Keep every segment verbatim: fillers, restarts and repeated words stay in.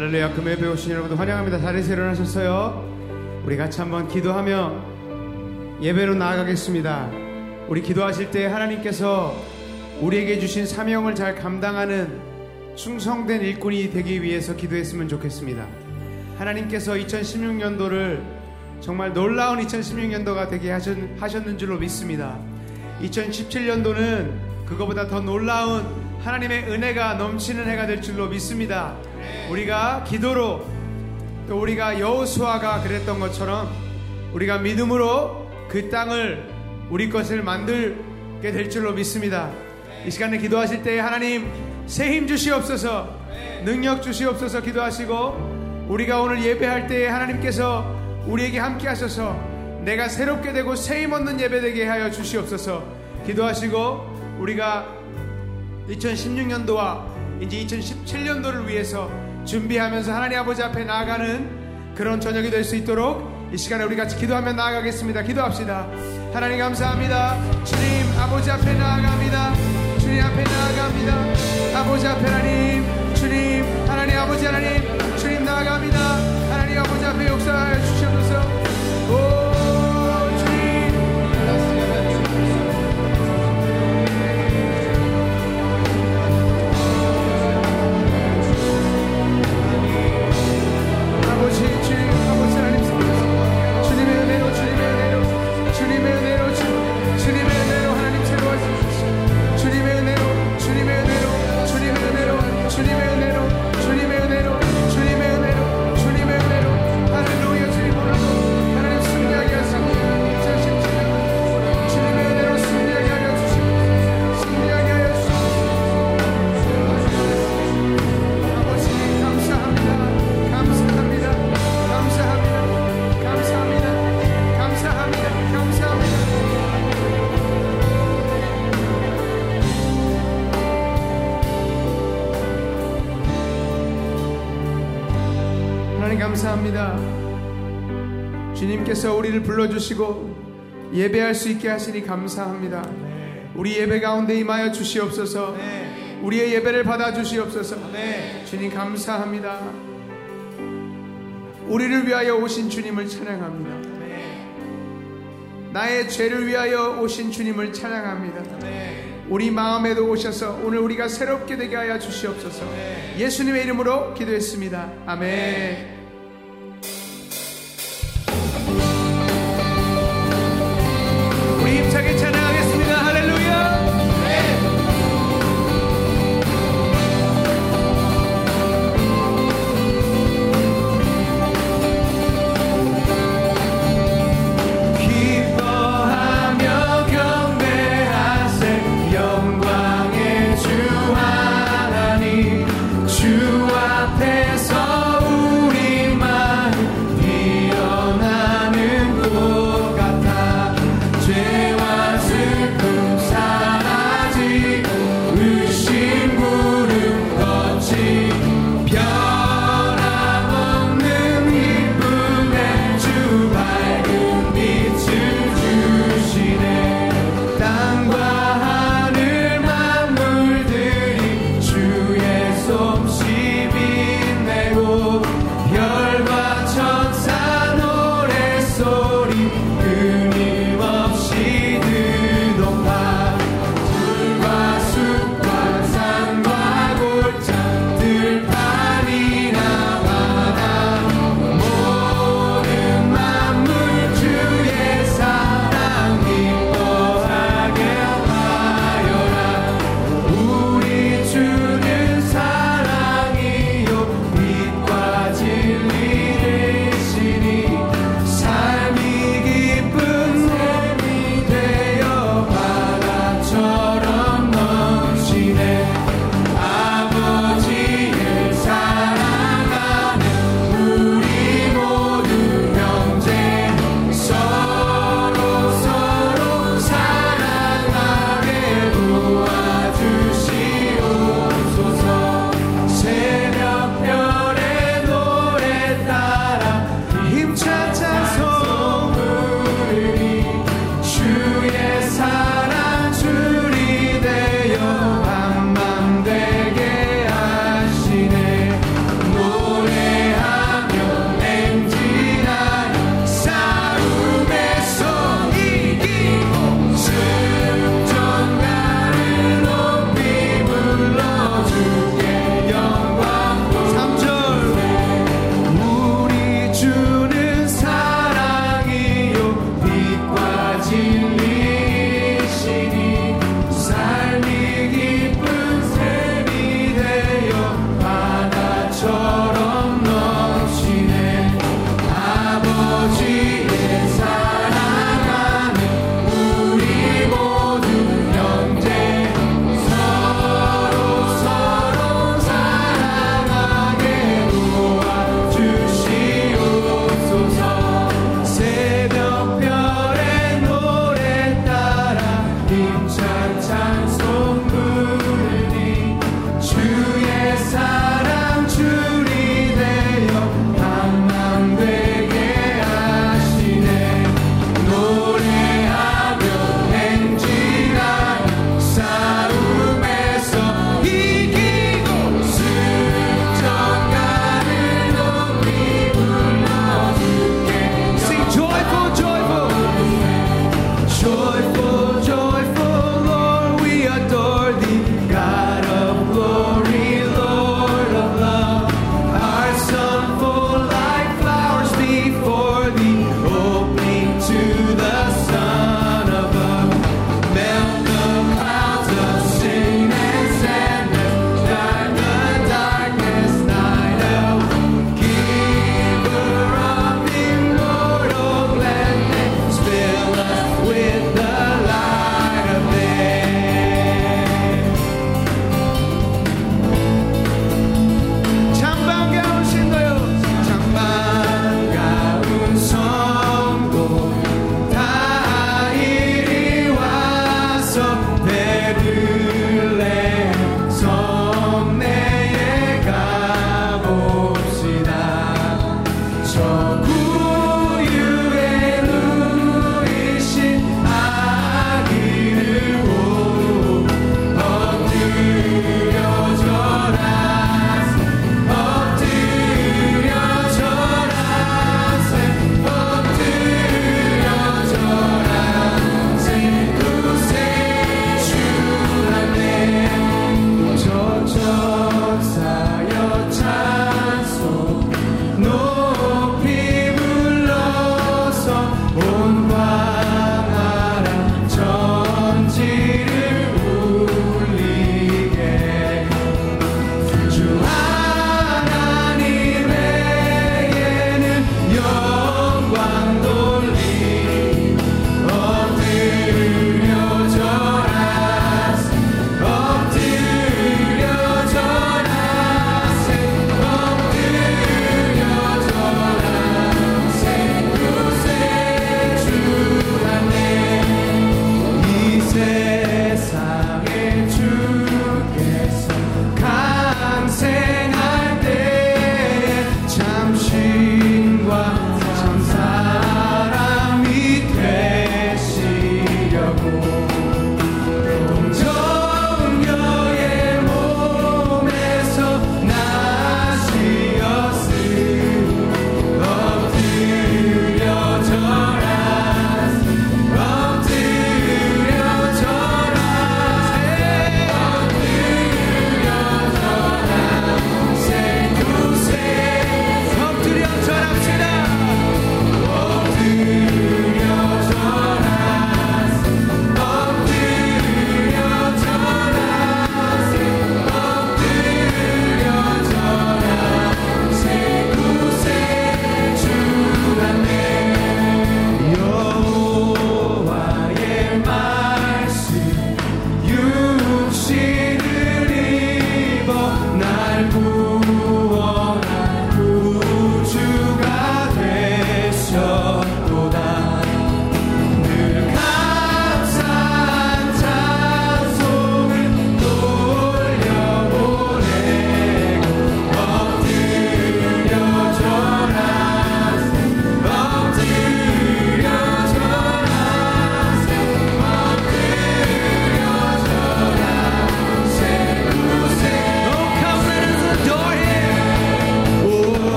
할렐루야. 금요일 배우신 여러분들 환영합니다. 자리에서 일어나셨어요? 우리 같이 한번 기도하며 예배로 나아가겠습니다. 우리 기도하실 때 하나님께서 우리에게 주신 사명을 잘 감당하는 충성된 일꾼이 되기 위해서 기도했으면 좋겠습니다. 하나님께서 이천십육 년도를 정말 놀라운 이천십육 년도가 되게 하셨는 줄로 믿습니다. 이천십칠 년도는 그거보다 더 놀라운 하나님의 은혜가 넘치는 해가 될 줄로 믿습니다. 우리가 기도로, 또 우리가 여호수아가 그랬던 것처럼 우리가 믿음으로 그 땅을 우리 것을 만들게 될 줄로 믿습니다. 이 시간에 기도하실 때 하나님 새 힘 주시옵소서, 능력 주시옵소서 기도하시고, 우리가 오늘 예배할 때 하나님께서 우리에게 함께 하셔서 내가 새롭게 되고 새 힘 얻는 예배 되게 하여 주시옵소서 기도하시고, 우리가 이천십육 년도와 이제 이천십칠 년도를 위해서 준비하면서 하나님 아버지 앞에 나아가는 그런 저녁이 될 수 있도록 이 시간에 우리 같이 기도하며 나아가겠습니다. 기도합시다. 하나님 감사합니다. 주님 아버지 앞에 나아갑니다. 주님 앞에 나아갑니다. 아버지 앞에 하나님, 주님 하나님 아버지 하나님, 주님 나아갑니다. 하나님 아버지 앞에 역사하여 주시옵소서. 오 감사합니다. 주님께서 우리를 불러주시고 예배할 수 있게 하시니 감사합니다. 우리 예배 가운데 임하여 주시옵소서. 우리의 예배를 받아 주시옵소서. 주님 감사합니다. 우리를 위하여 오신 주님을 찬양합니다. 나의 죄를 위하여 오신 주님을 찬양합니다. 우리 마음에도 오셔서 오늘 우리가 새롭게 되게 하여 주시옵소서. 예수님의 이름으로 기도했습니다. 아멘. 힘차게 찬양하겠습니다. 할렐루야. 기뻐하며 경배하세 영광의 주 하나님, 주 앞에서 우리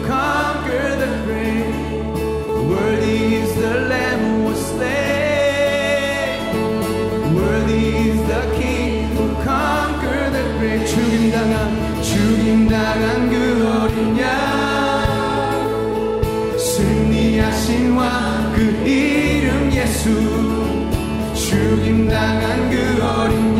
conquered the grave. Worthy is the Lamb who was slain. Worthy is the King who conquered the grave. 죽임당한 죽임당한 그 어린 양, 승리하신 왕 그 이름 예수. 죽임당한 그 어린 양,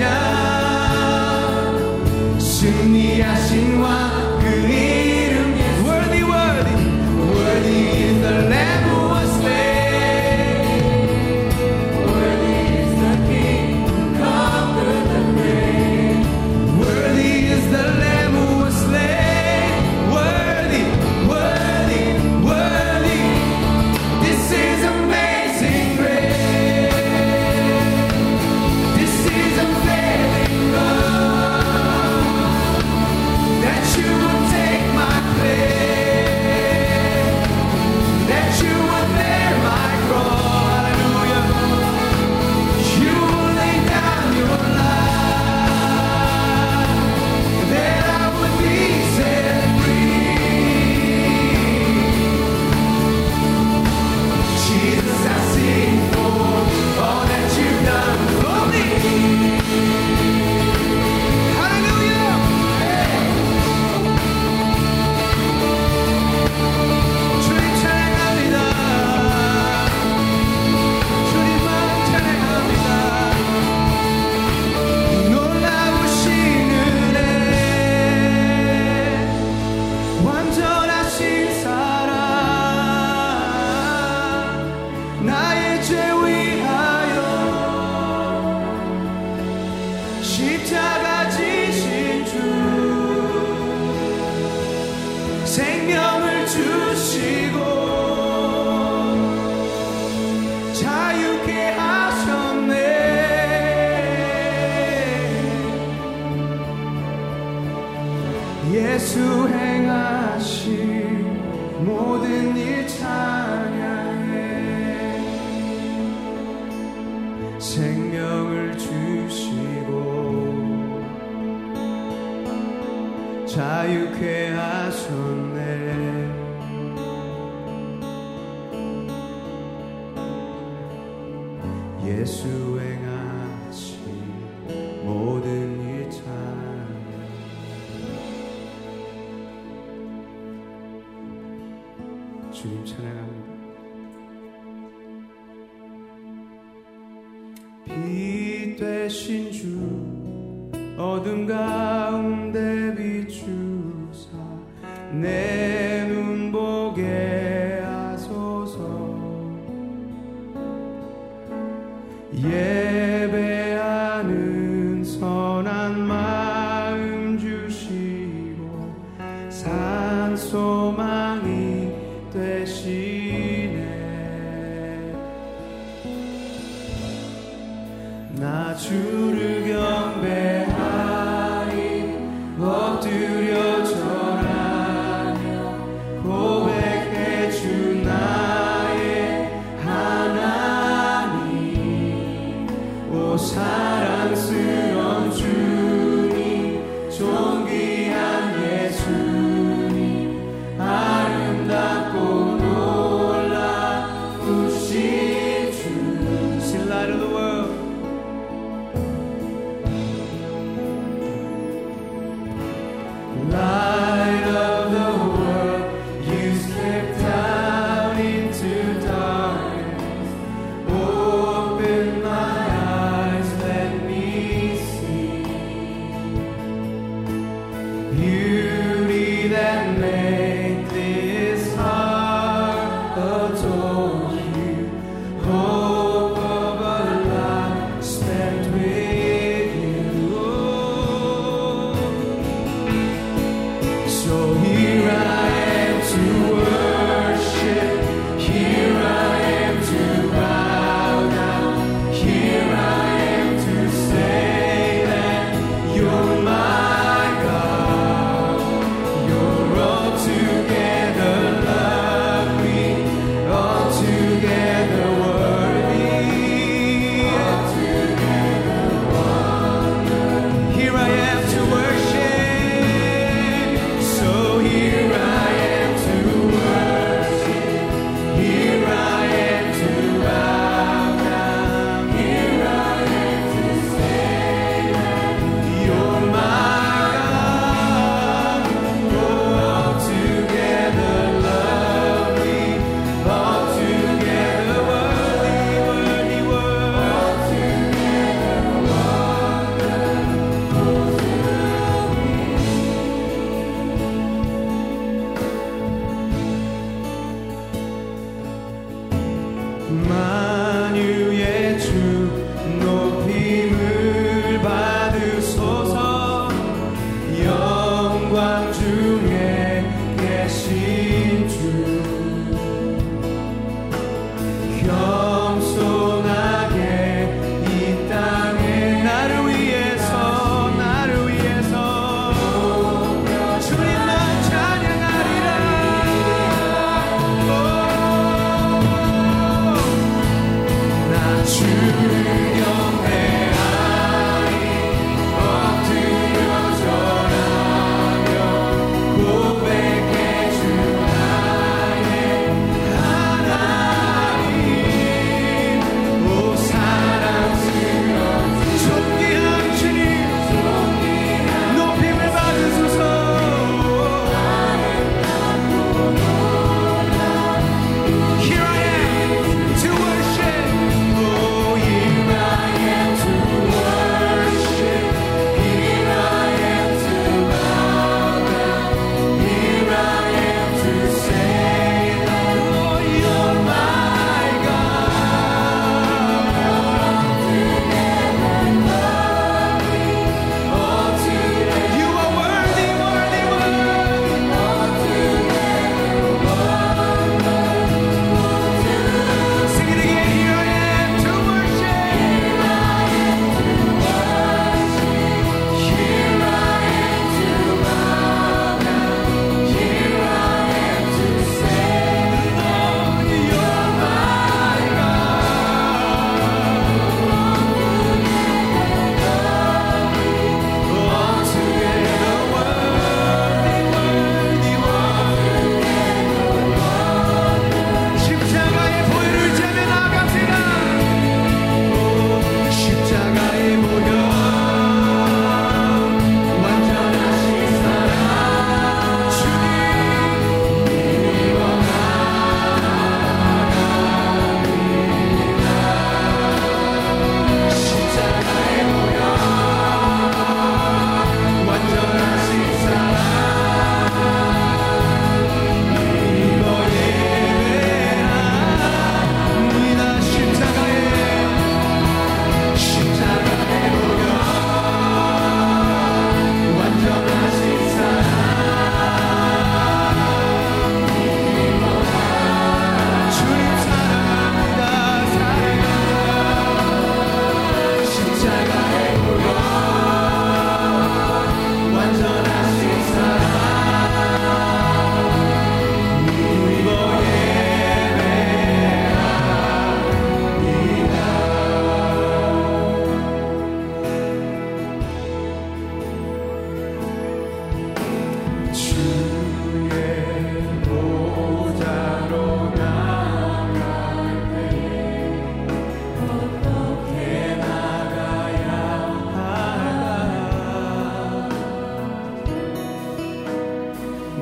승리하신 왕 그 이름 예수. Worthy, worthy, worthy is the Lamb who was slain. Worthy is the King who conquered the grave. Worthy is the Lamb who was slain. Worthy, worthy, worthy. This is amazing grace. This is unfailing love, that you would take my place, that you would bear my cross. Hallelujah. You will lay down your life, that I would be set free. Jesus, I sing for all that you've done for me. Hallelujah. 주님 찬양합니다. 주님만 찬양합니다. 놀라우신 은혜, 완전하신 사랑, 나의 죄 위하여 십자가 지신 주, 생명을 주시고 자유케 하셨네. 예수 행하신 모든 일 찬양해. 생명을 주시고 자유케 하셨네. 예수 행하신 모든 일 찬양. 주님 찬양합니다. 빛 되신 주, 어둠 가운데 비추사 내 눈 보게 하소서. 예배하는 선한 마음 주시고 산 소망이 되시네. 나 주를 경배하리, 엎드려 절하며 고백해 주 나의 하나님. 오 사랑스러운 주님, 존귀한 예수님, 아름답고 놀라우신 주. Sing light of the world.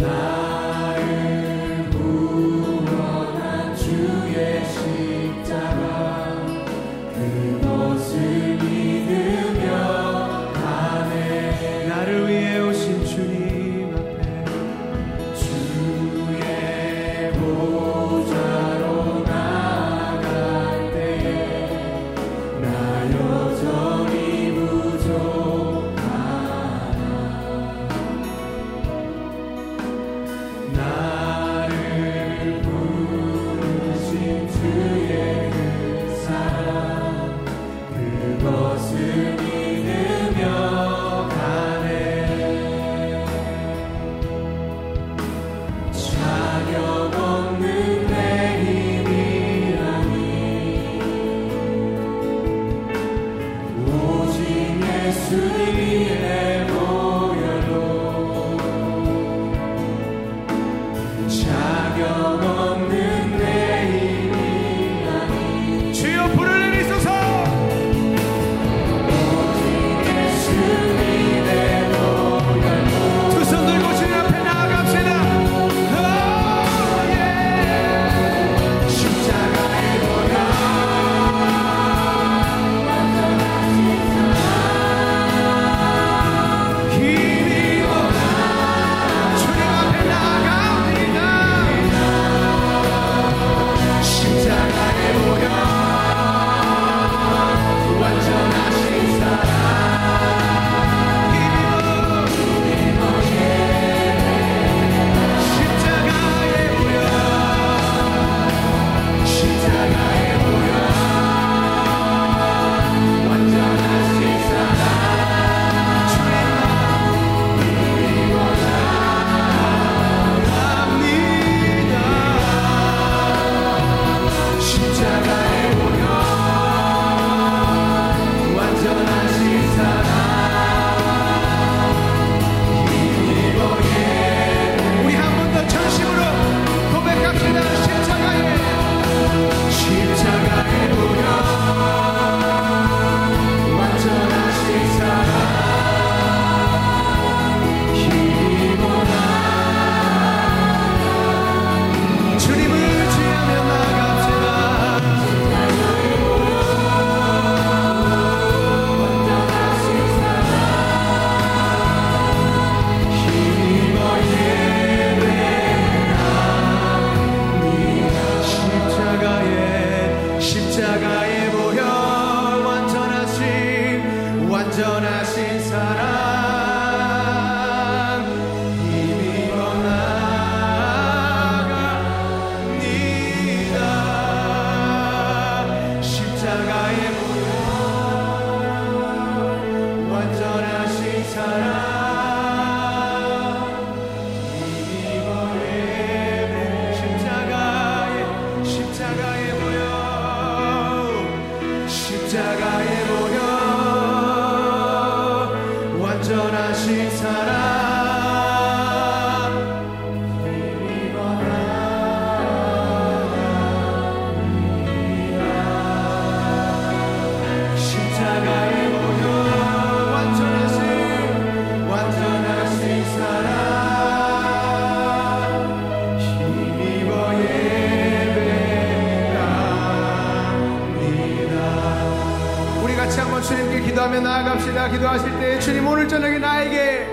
나아갑시다. 기도하실 때 주님, 오늘 저녁에 나에게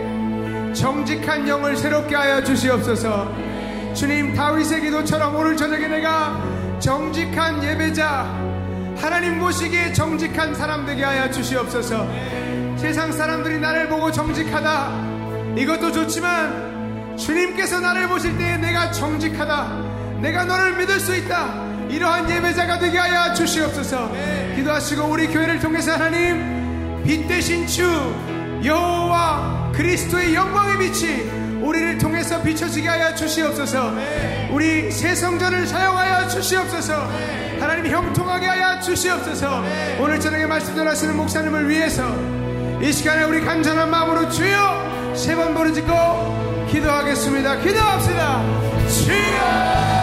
정직한 영을 새롭게 하여 주시옵소서. 주님, 다윗의 기도처럼 오늘 저녁에 내가 정직한 예배자, 하나님 모시기에 정직한 사람 되게 하여 주시옵소서. 세상 사람들이 나를 보고 정직하다, 이것도 좋지만 주님께서 나를 보실 때에 내가 정직하다, 내가 너를 믿을 수 있다, 이러한 예배자가 되게 하여 주시옵소서. 기도하시고 우리 교회를 통해서 하나님, 빛 대신 주 여호와 그리스도의 영광의 빛이 우리를 통해서 비춰지게 하여 주시옵소서. 우리 새 성전을 사용하여 주시옵소서. 하나님, 형통하게 하여 주시옵소서. 오늘 저녁에 말씀 전하시는 목사님을 위해서 이 시간에 우리 간절한 마음으로 주여 세 번 부르짖고 기도하겠습니다. 기도합시다. 주여.